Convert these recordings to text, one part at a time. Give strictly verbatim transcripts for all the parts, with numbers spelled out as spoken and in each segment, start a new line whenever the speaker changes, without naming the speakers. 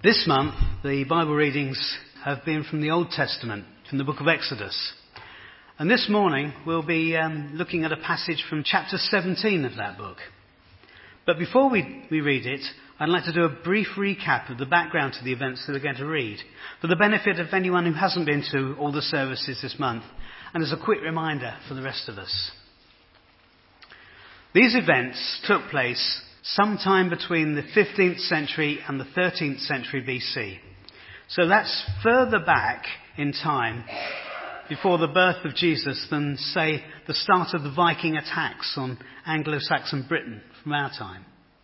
This month, the Bible readings have been from the Old Testament, from the book of Exodus. And this morning, we'll be um, looking at a passage from chapter seventeen of that book. But before we, we read it, I'd like to do a brief recap of the background to the events that we're going to read, for the benefit of anyone who hasn't been to all the services this month, and as a quick reminder for the rest of us. These events took place sometime between the fifteenth century and the thirteenth century B C. So that's further back in time before the birth of Jesus than, say, the start of the Viking attacks on Anglo-Saxon Britain from our time.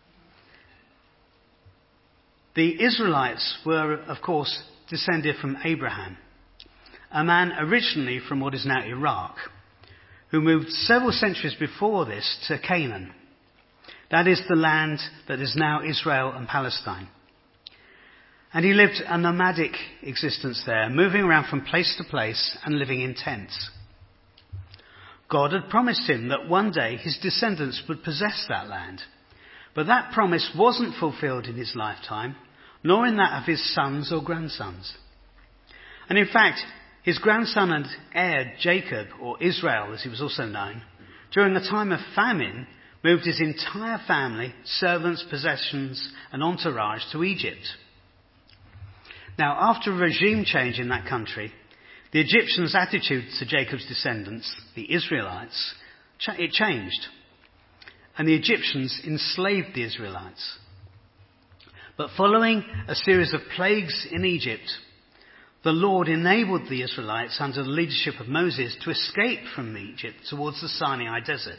The Israelites were, of course, descended from Abraham, a man originally from what is now Iraq, who moved several centuries before this to Canaan. That is the land that is now Israel and Palestine. And he lived a nomadic existence there, moving around from place to place and living in tents. God had promised him that one day his descendants would possess that land. But that promise wasn't fulfilled in his lifetime, nor in that of his sons or grandsons. And in fact, his grandson and heir, Jacob, or Israel as he was also known, during a time of famine, moved his entire family, servants, possessions, and entourage to Egypt. Now, after a regime change in that country, the Egyptians' attitude to Jacob's descendants, the Israelites, it changed. And the Egyptians enslaved the Israelites. But following a series of plagues in Egypt, the Lord enabled the Israelites under the leadership of Moses to escape from Egypt towards the Sinai desert.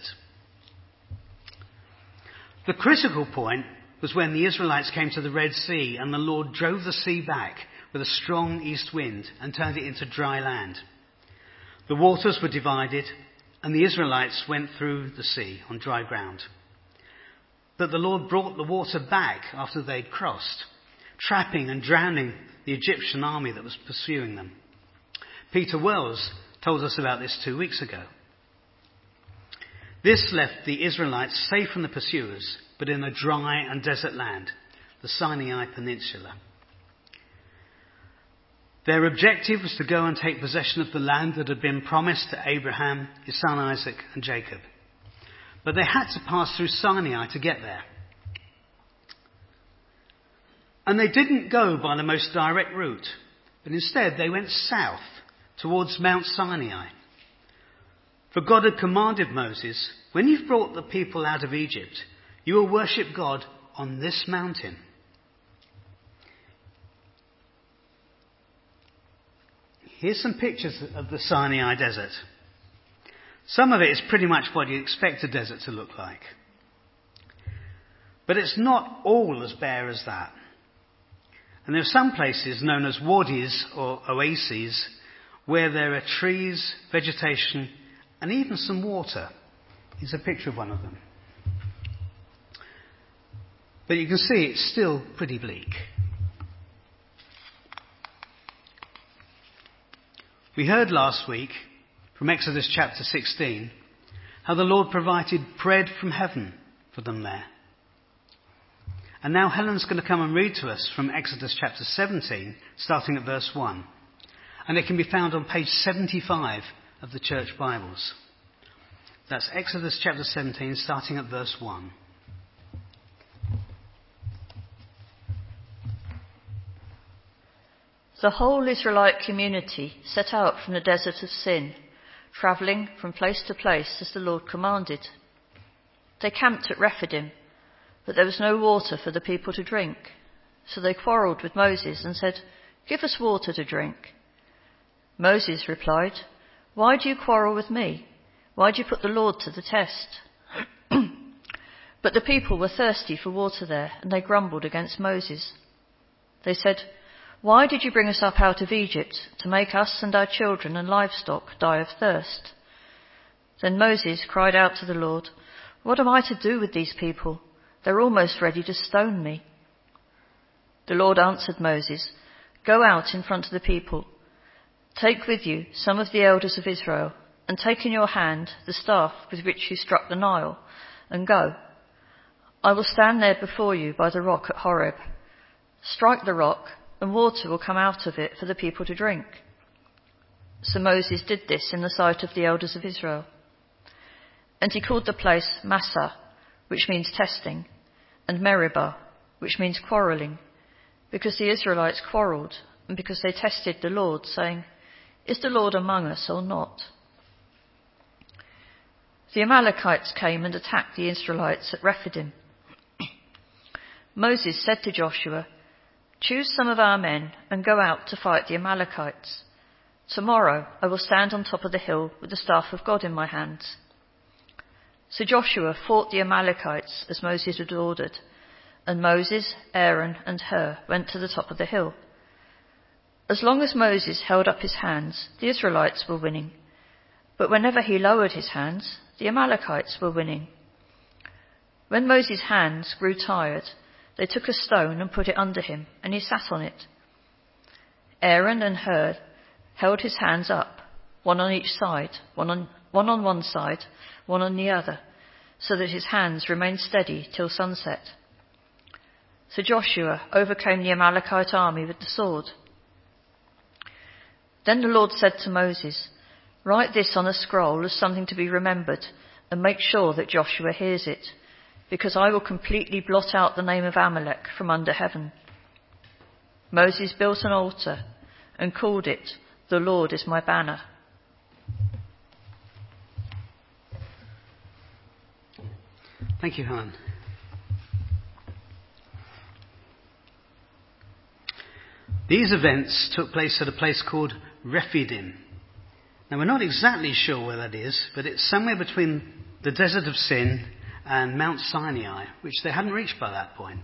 The critical point was when the Israelites came to the Red Sea and the Lord drove the sea back with a strong east wind and turned it into dry land. The waters were divided and the Israelites went through the sea on dry ground. But the Lord brought the water back after they'd crossed, trapping and drowning the Egyptian army that was pursuing them. Peter Wells told us about this two weeks ago. This left the Israelites safe from the pursuers, but in a dry and desert land, the Sinai Peninsula. Their objective was to go and take possession of the land that had been promised to Abraham, his son Isaac, and Jacob. But they had to pass through Sinai to get there. And they didn't go by the most direct route, but instead they went south towards Mount Sinai. For God had commanded Moses, when you've brought the people out of Egypt, you will worship God on this mountain. Here's some pictures of the Sinai desert. Some of it is pretty much what you expect a desert to look like. But it's not all as bare as that. And there are some places known as wadis or oases where there are trees, vegetation, and even some water. Here's a picture of one of them. But you can see it's still pretty bleak. We heard last week from Exodus chapter sixteen how the Lord provided bread from heaven for them there. And now Helen's going to come and read to us from Exodus chapter seventeen, starting at verse one. And it can be found on page seventy-five of the church Bibles. That's Exodus chapter seventeen, starting at verse one.
The whole Israelite community set out from the desert of Sin, travelling from place to place as the Lord commanded. They camped at Rephidim, but there was no water for the people to drink. So they quarrelled with Moses and said, "Give us water to drink." Moses replied, "Why do you quarrel with me? Why do you put the Lord to the test?" But the people were thirsty for water there, and they grumbled against Moses. They said, "Why did you bring us up out of Egypt to make us and our children and livestock die of thirst?" Then Moses cried out to the Lord, "What am I to do with these people? They're almost ready to stone me." The Lord answered Moses, "Go out in front of the people. Take with you some of the elders of Israel, and take in your hand the staff with which you struck the Nile, and go. I will stand there before you by the rock at Horeb. Strike the rock, and water will come out of it for the people to drink." So Moses did this in the sight of the elders of Israel. And he called the place Massah, which means testing, and Meribah, which means quarrelling, because the Israelites quarrelled, and because they tested the Lord, saying, "Is the Lord among us or not?" The Amalekites came and attacked the Israelites at Rephidim. Moses said to Joshua, "Choose some of our men and go out to fight the Amalekites. Tomorrow I will stand on top of the hill with the staff of God in my hands." So Joshua fought the Amalekites as Moses had ordered, and Moses, Aaron and Hur went to the top of the hill. As long as Moses held up his hands, the Israelites were winning, but whenever he lowered his hands, the Amalekites were winning. When Moses' hands grew tired, they took a stone and put it under him, and he sat on it. Aaron and Hur held his hands up, one on each side, one on, one on one side, one on the other, so that his hands remained steady till sunset. So Joshua overcame the Amalekite army with the sword. Then the Lord said to Moses, "Write this on a scroll as something to be remembered, and make sure that Joshua hears it, because I will completely blot out the name of Amalek from under heaven." Moses built an altar and called it, "The Lord is my banner."
Thank you, Helen. These events took place at a place called Rephidim. Now, we're not exactly sure where that is, but it's somewhere between the Desert of Sin and Mount Sinai, which they hadn't reached by that point.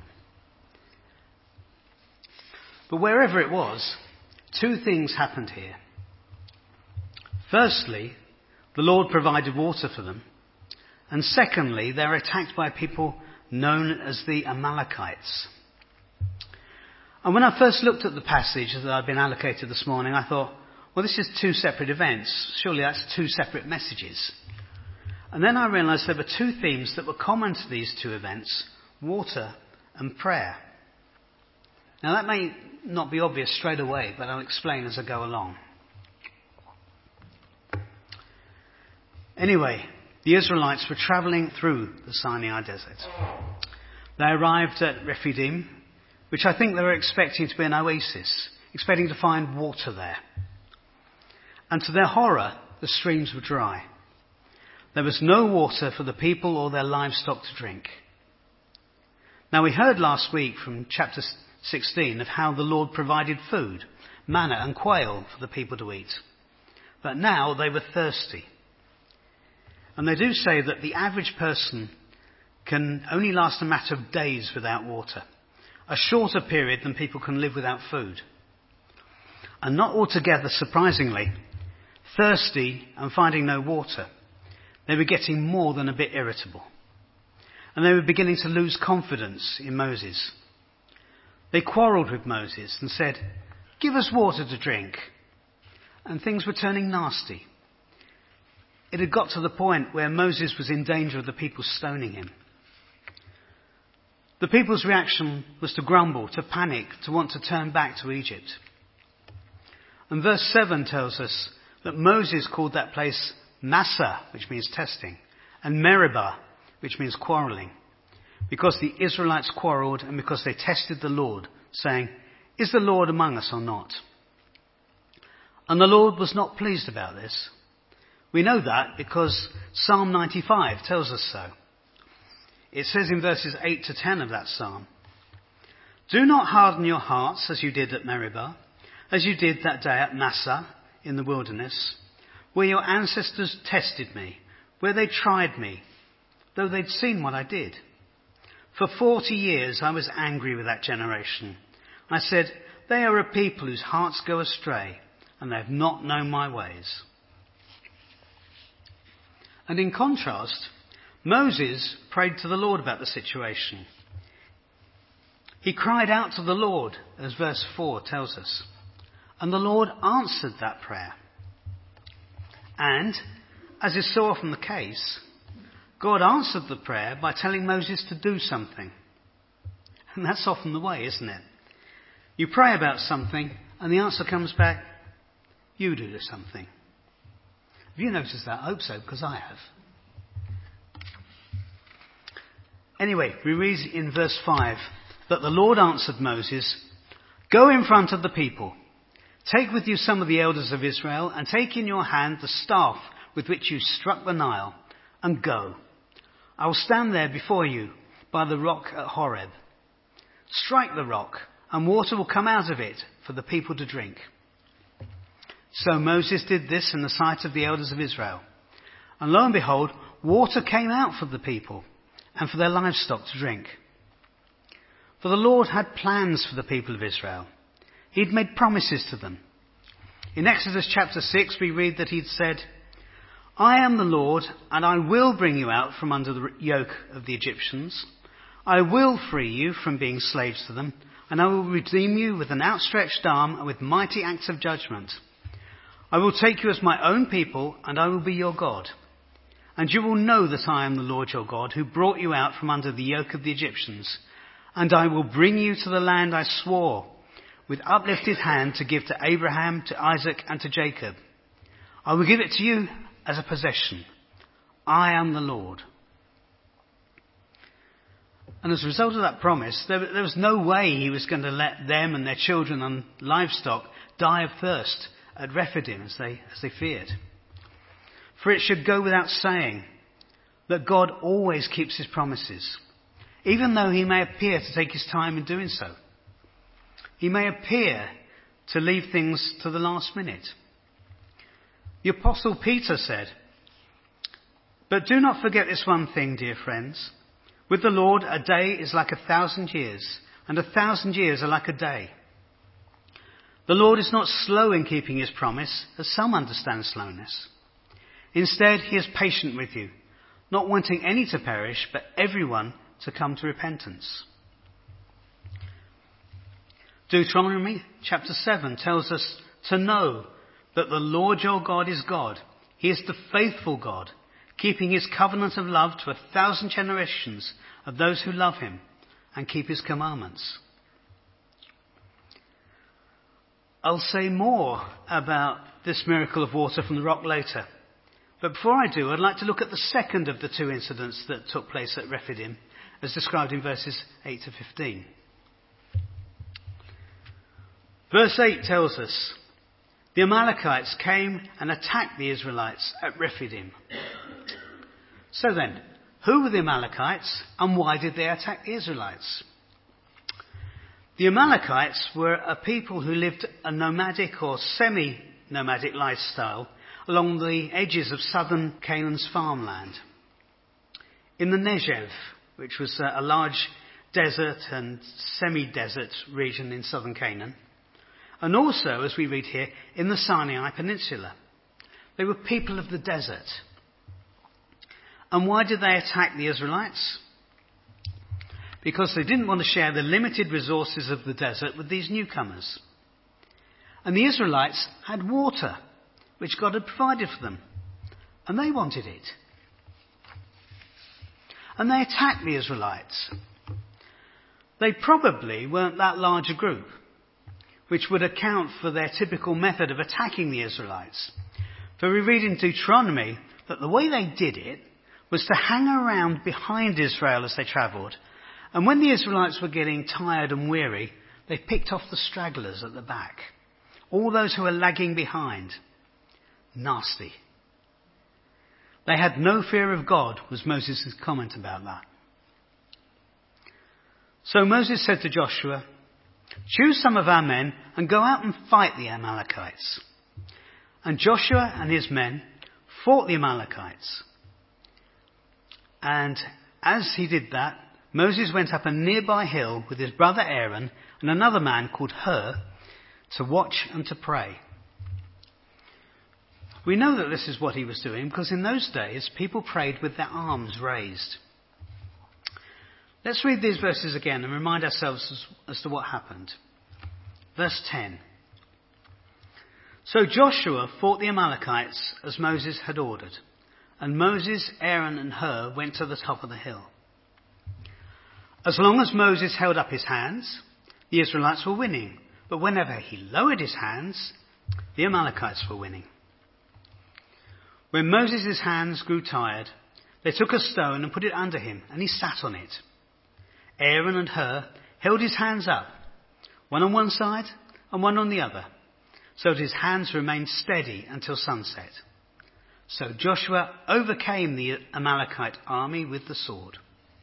But wherever it was, two things happened here. Firstly, the Lord provided water for them. And secondly, they're attacked by people known as the Amalekites. And when I first looked at the passage that I'd been allocated this morning, I thought, well, this is two separate events. Surely that's two separate messages. And then I realized there were two themes that were common to these two events: water and prayer. Now, that may not be obvious straight away, but I'll explain as I go along. Anyway, the Israelites were traveling through the Sinai desert. They arrived at Rephidim, which I think they were expecting to be an oasis, expecting to find water there. And to their horror, the streams were dry. There was no water for the people or their livestock to drink. Now, we heard last week from chapter sixteen of how the Lord provided food, manna and quail for the people to eat. But now they were thirsty. And they do say that the average person can only last a matter of days without water, a shorter period than people can live without food. And not altogether surprisingly, thirsty and finding no water, they were getting more than a bit irritable. And they were beginning to lose confidence in Moses. They quarrelled with Moses and said, "Give us water to drink." And things were turning nasty. It had got to the point where Moses was in danger of the people stoning him. The people's reaction was to grumble, to panic, to want to turn back to Egypt. And verse seven tells us that Moses called that place Massah, which means testing, and Meribah, which means quarrelling, because the Israelites quarrelled and because they tested the Lord, saying, "Is the Lord among us or not?" And the Lord was not pleased about this. We know that because Psalm ninety-five tells us so. It says in verses eight to ten of that psalm, "Do not harden your hearts as you did at Meribah, as you did that day at Massah in the wilderness, where your ancestors tested me, where they tried me, though they'd seen what I did. For forty years I was angry with that generation. I said, they are a people whose hearts go astray, and they have not known my ways." And in contrast, Moses prayed to the Lord about the situation. He cried out to the Lord, as verse four tells us, and the Lord answered that prayer. And, as is so often the case, God answered the prayer by telling Moses to do something. And that's often the way, isn't it? You pray about something and the answer comes back, you do something. Have you noticed that? I hope so, because I have. Anyway, we read in verse five that the Lord answered Moses, "Go in front of the people. Take with you some of the elders of Israel, and take in your hand the staff with which you struck the Nile, and go. I will stand there before you by the rock at Horeb. Strike the rock, and water will come out of it for the people to drink." So Moses did this in the sight of the elders of Israel. And lo and behold, water came out for the people and for their livestock to drink. For the Lord had plans for the people of Israel. He'd made promises to them. In Exodus chapter six, we read that he'd said, "I am the Lord, and I will bring you out from under the yoke of the Egyptians. I will free you from being slaves to them, and I will redeem you with an outstretched arm and with mighty acts of judgment. I will take you as my own people, and I will be your God. And you will know that I am the Lord your God, who brought you out from under the yoke of the Egyptians. And I will bring you to the land I swore with uplifted hand to give to Abraham, to Isaac, and to Jacob. I will give it to you as a possession. I am the Lord." And as a result of that promise, there, there was no way he was going to let them and their children and livestock die of thirst at Rephidim as they, as they feared. For it should go without saying that God always keeps his promises, even though he may appear to take his time in doing so. He may appear to leave things to the last minute. The Apostle Peter said, "But do not forget this one thing, dear friends. With the Lord, a day is like a thousand years, and a thousand years are like a day. The Lord is not slow in keeping his promise, as some understand slowness. Instead, he is patient with you, not wanting any to perish, but everyone to come to repentance." Deuteronomy chapter seven tells us to know that the Lord your God is God. He is the faithful God, keeping his covenant of love to a thousand generations of those who love him and keep his commandments. I'll say more about this miracle of water from the rock later. But before I do, I'd like to look at the second of the two incidents that took place at Rephidim, as described in verses eight to fifteen. Verse eight tells us, "The Amalekites came and attacked the Israelites at Rephidim." So then, who were the Amalekites, and why did they attack the Israelites? The Amalekites were a people who lived a nomadic or semi-nomadic lifestyle along the edges of southern Canaan's farmland. In the Negev, which was a large desert and semi-desert region in southern Canaan, and also, as we read here, in the Sinai Peninsula. They were people of the desert. And why did they attack the Israelites? Because they didn't want to share the limited resources of the desert with these newcomers. And the Israelites had water, which God had provided for them. And they wanted it. And they attacked the Israelites. They probably weren't that large a group, which would account for their typical method of attacking the Israelites. For we read in Deuteronomy that the way they did it was to hang around behind Israel as they travelled. And when the Israelites were getting tired and weary, they picked off the stragglers at the back. All those who were lagging behind. Nasty. They had no fear of God, was Moses' comment about that. So Moses said to Joshua, "Choose some of our men and go out and fight the Amalekites." And Joshua and his men fought the Amalekites. And as he did that, Moses went up a nearby hill with his brother Aaron and another man called Hur to watch and to pray. We know that this is what he was doing because in those days people prayed with their arms raised. Let's read these verses again and remind ourselves as, as to what happened. Verse ten. So Joshua fought the Amalekites as Moses had ordered, and Moses, Aaron and Hur went to the top of the hill. As long as Moses held up his hands, the Israelites were winning. But whenever he lowered his hands, the Amalekites were winning. When Moses' hands grew tired, they took a stone and put it under him, and he sat on it. Aaron and Hur held his hands up, one on one side and one on the other, so that his hands remained steady until sunset. So Joshua overcame the Amalekite army with the sword.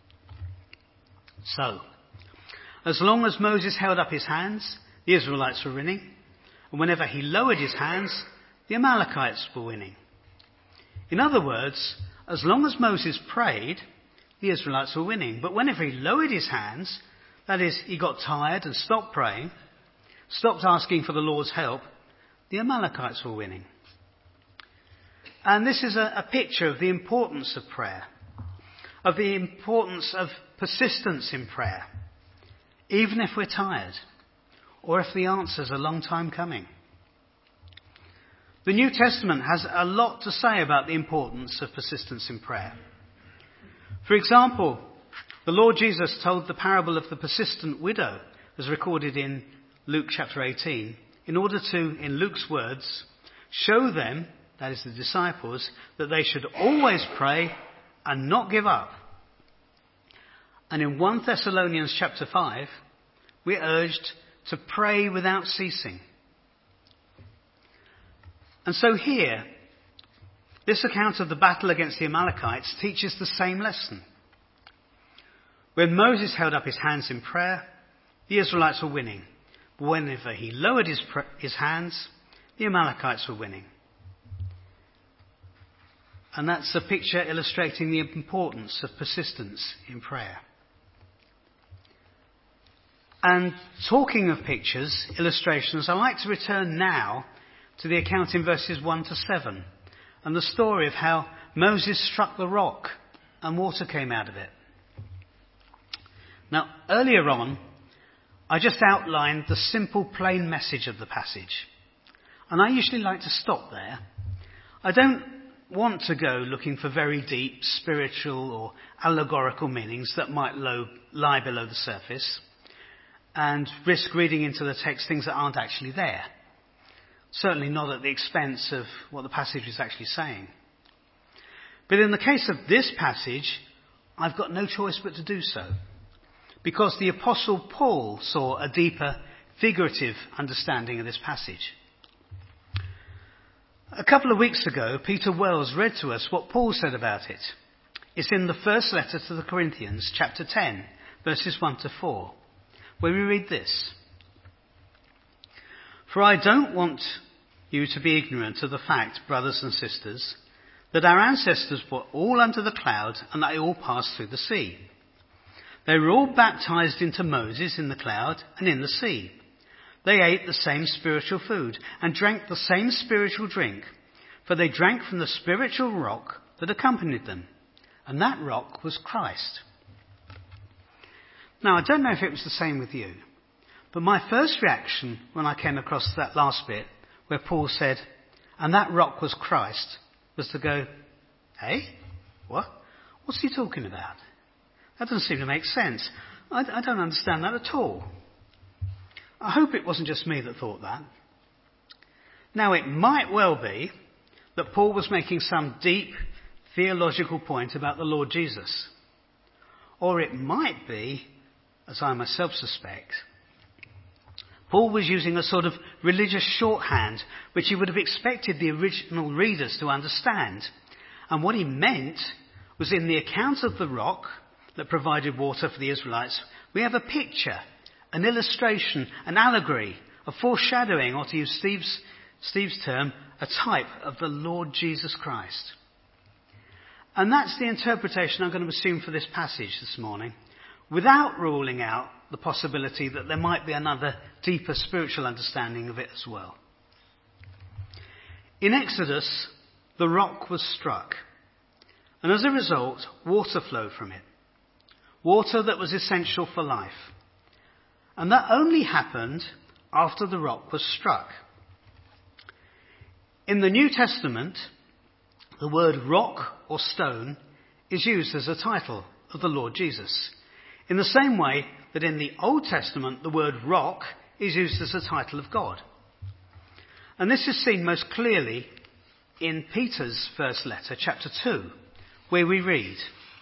So, as long as Moses held up his hands, the Israelites were winning, and whenever he lowered his hands, the Amalekites were winning. In other words, as long as Moses prayed, the Israelites were winning. But whenever he lowered his hands, that is, he got tired and stopped praying, stopped asking for the Lord's help, the Amalekites were winning. And this is a, a picture of the importance of prayer, of the importance of persistence in prayer, even if we're tired, or if the answer's a long time coming. The New Testament has a lot to say about the importance of persistence in prayer. For example, the Lord Jesus told the parable of the persistent widow, as recorded in Luke chapter eighteen, in order to, in Luke's words, show them, that is the disciples, that they should always pray and not give up. And in First Thessalonians chapter five, we're urged to pray without ceasing. And so here, this account of the battle against the Amalekites teaches the same lesson. When Moses held up his hands in prayer, the Israelites were winning. But whenever he lowered his, pr- his hands, the Amalekites were winning. And that's a picture illustrating the importance of persistence in prayer. And talking of pictures, illustrations, I'd like to return now to the account in verses one to seven and the story of how Moses struck the rock and water came out of it. Now, earlier on, I just outlined the simple, plain message of the passage. And I usually like to stop there. I don't want to go looking for very deep spiritual or allegorical meanings that might low, lie below the surface and risk reading into the text things that aren't actually there. Certainly not at the expense of what the passage is actually saying. But in the case of this passage, I've got no choice but to do so, because the Apostle Paul saw a deeper figurative understanding of this passage. A couple of weeks ago, Peter Wells read to us what Paul said about it. It's in the first letter to the Corinthians, chapter ten, verses one to four, where we read this. For I don't want you to be ignorant of the fact, brothers and sisters, that our ancestors were all under the cloud and they all passed through the sea. They were all baptized into Moses in the cloud and in the sea. They ate the same spiritual food and drank the same spiritual drink, for they drank from the spiritual rock that accompanied them, and that rock was Christ. Now, I don't know if it was the same with you, but my first reaction when I came across that last bit where Paul said, and that rock was Christ, was to go, hey, what? What's he talking about? That doesn't seem to make sense. I, I don't understand that at all. I hope it wasn't just me that thought that. Now, it might well be that Paul was making some deep theological point about the Lord Jesus. Or it might be, as I myself suspect, Paul was using a sort of religious shorthand which he would have expected the original readers to understand. And what he meant was, in the account of the rock that provided water for the Israelites, we have a picture, an illustration, an allegory, a foreshadowing, or to use Steve's, Steve's term, a type of the Lord Jesus Christ. And that's the interpretation I'm going to assume for this passage this morning, without ruling out the possibility that there might be another deeper spiritual understanding of it as well. In Exodus, the rock was struck, and as a result, water flowed from it. Water that was essential for life. And that only happened after the rock was struck. In the New Testament, the word rock or stone is used as a title of the Lord Jesus, in the same way that in the Old Testament the word rock is used as a title of God. And this is seen most clearly in Peter's first letter, chapter two, where we read,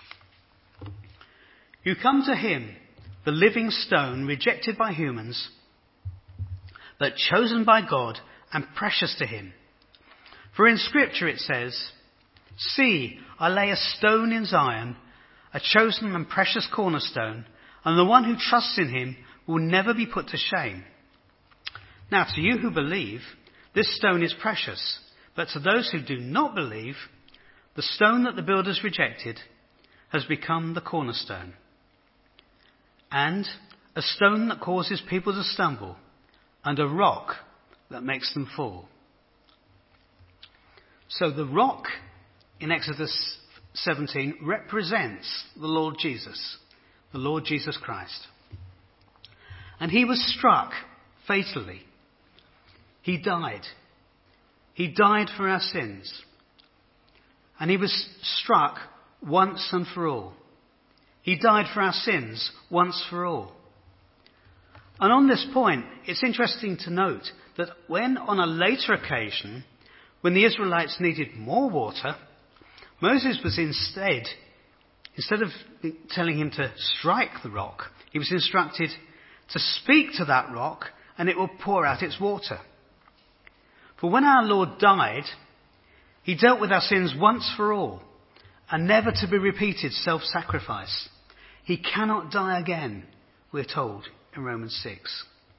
"You come to him, the living stone, rejected by humans, but chosen by God and precious to him. For in Scripture it says, 'See, I lay a stone in Zion, a chosen and precious cornerstone, and the one who trusts in him will never be put to shame.' Now to you who believe, this stone is precious, but to those who do not believe, the stone that the builders rejected has become the cornerstone, and a stone that causes people to stumble, and a rock that makes them fall." So the rock in Exodus seventeen represents the Lord Jesus, the Lord Jesus Christ. And he was struck fatally. He died. He died for our sins. And he was struck once and for all. He died for our sins once for all. And on this point, it's interesting to note that when on a later occasion, when the Israelites needed more water, Moses was instead, instead of telling him to strike the rock, he was instructed to speak to that rock and it will pour out its water. For when our Lord died, he dealt with our sins once for all, a never to be repeated self-sacrifice. He cannot die again, we're told in Romans six.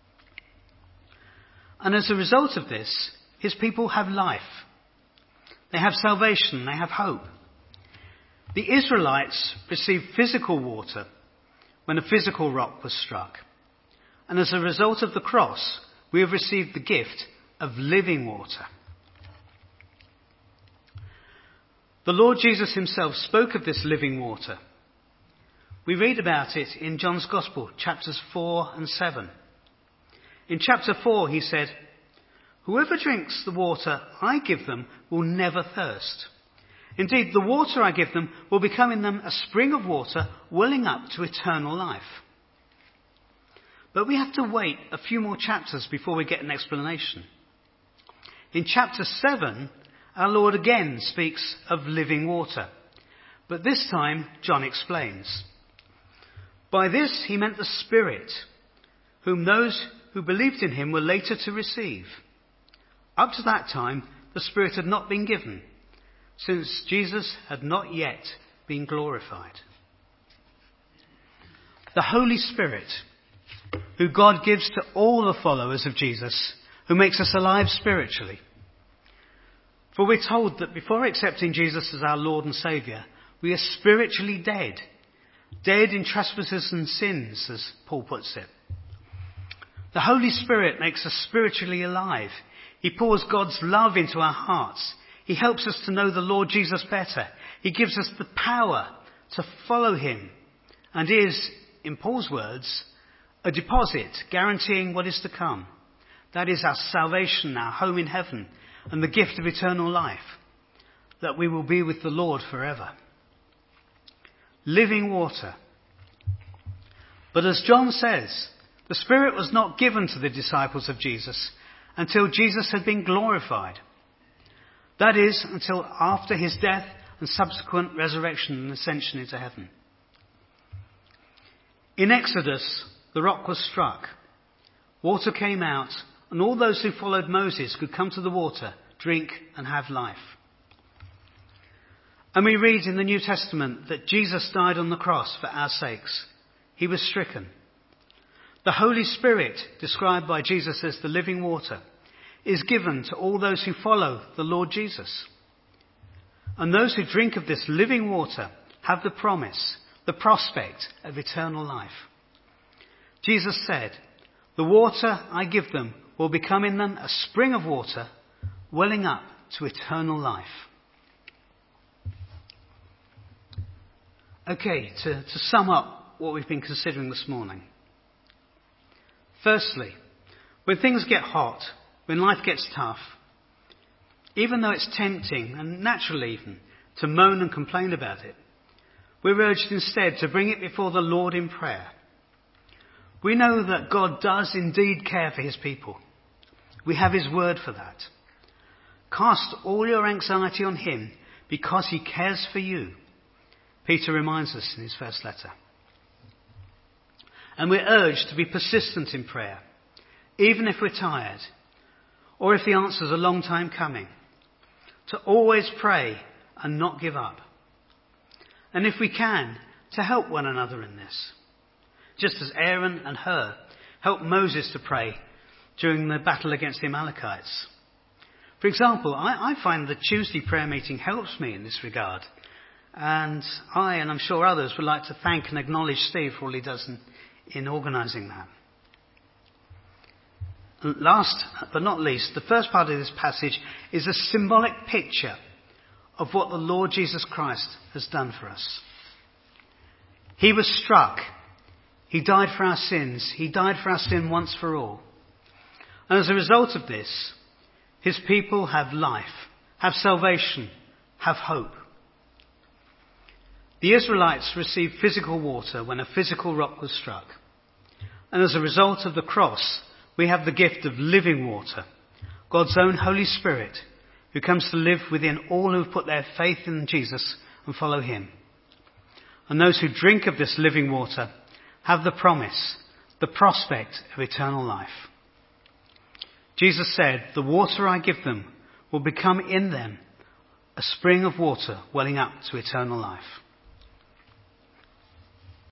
And as a result of this, his people have life. They have salvation. They have hope. The Israelites received physical water when a physical rock was struck. And as a result of the cross, we have received the gift of living water. The Lord Jesus himself spoke of this living water. We read about it in John's Gospel, chapters four and seven. In chapter four, he said, "Whoever drinks the water I give them will never thirst. Indeed, the water I give them will become in them a spring of water welling up to eternal life." But we have to wait a few more chapters before we get an explanation. In chapter seven, our Lord again speaks of living water. But this time, John explains. By this he meant the Spirit, whom those who believed in him were later to receive. Up to that time, the Spirit had not been given, since Jesus had not yet been glorified. The Holy Spirit, who God gives to all the followers of Jesus, who makes us alive spiritually. For we're told that before accepting Jesus as our Lord and Saviour, we are spiritually dead. Dead in trespasses and sins, as Paul puts it. The Holy Spirit makes us spiritually alive. He pours God's love into our hearts. He helps us to know the Lord Jesus better. He gives us the power to follow him and is, in Paul's words, a deposit guaranteeing what is to come. That is our salvation, our home in heaven, and the gift of eternal life, that we will be with the Lord forever. Living water. But as John says, the Spirit was not given to the disciples of Jesus until Jesus had been glorified. That is, until after his death and subsequent resurrection and ascension into heaven. In Exodus, the rock was struck. Water came out, and all those who followed Moses could come to the water, drink, and have life. And we read in the New Testament that Jesus died on the cross for our sakes. He was stricken. The Holy Spirit, described by Jesus as the living water, is given to all those who follow the Lord Jesus. And those who drink of this living water have the promise, the prospect of eternal life. Jesus said, "The water I give them will become in them a spring of water welling up to eternal life." Okay, to, to sum up what we've been considering this morning. Firstly, when things get hot, when life gets tough, even though it's tempting and natural even to moan and complain about it, we're urged instead to bring it before the Lord in prayer. We know that God does indeed care for his people. We have his word for that. Cast all your anxiety on him because he cares for you, Peter reminds us in his first letter. And we're urged to be persistent in prayer, even if we're tired, or if the answer's a long time coming, to always pray and not give up. And if we can, to help one another in this, just as Aaron and Hur helped Moses to pray during the battle against the Amalekites. For example, I, I find the Tuesday prayer meeting helps me in this regard. And I, and I'm sure others, would like to thank and acknowledge Steve for all he does in, in organising that. And last but not least, the first part of this passage is a symbolic picture of what the Lord Jesus Christ has done for us. He was struck. He died for our sins. He died for our sin once for all. And as a result of this, his people have life, have salvation, have hope. The Israelites received physical water when a physical rock was struck. And as a result of the cross, we have the gift of living water, God's own Holy Spirit, who comes to live within all who have put their faith in Jesus and follow him. And those who drink of this living water have the promise, the prospect of eternal life. Jesus said, "The water I give them will become in them a spring of water welling up to eternal life."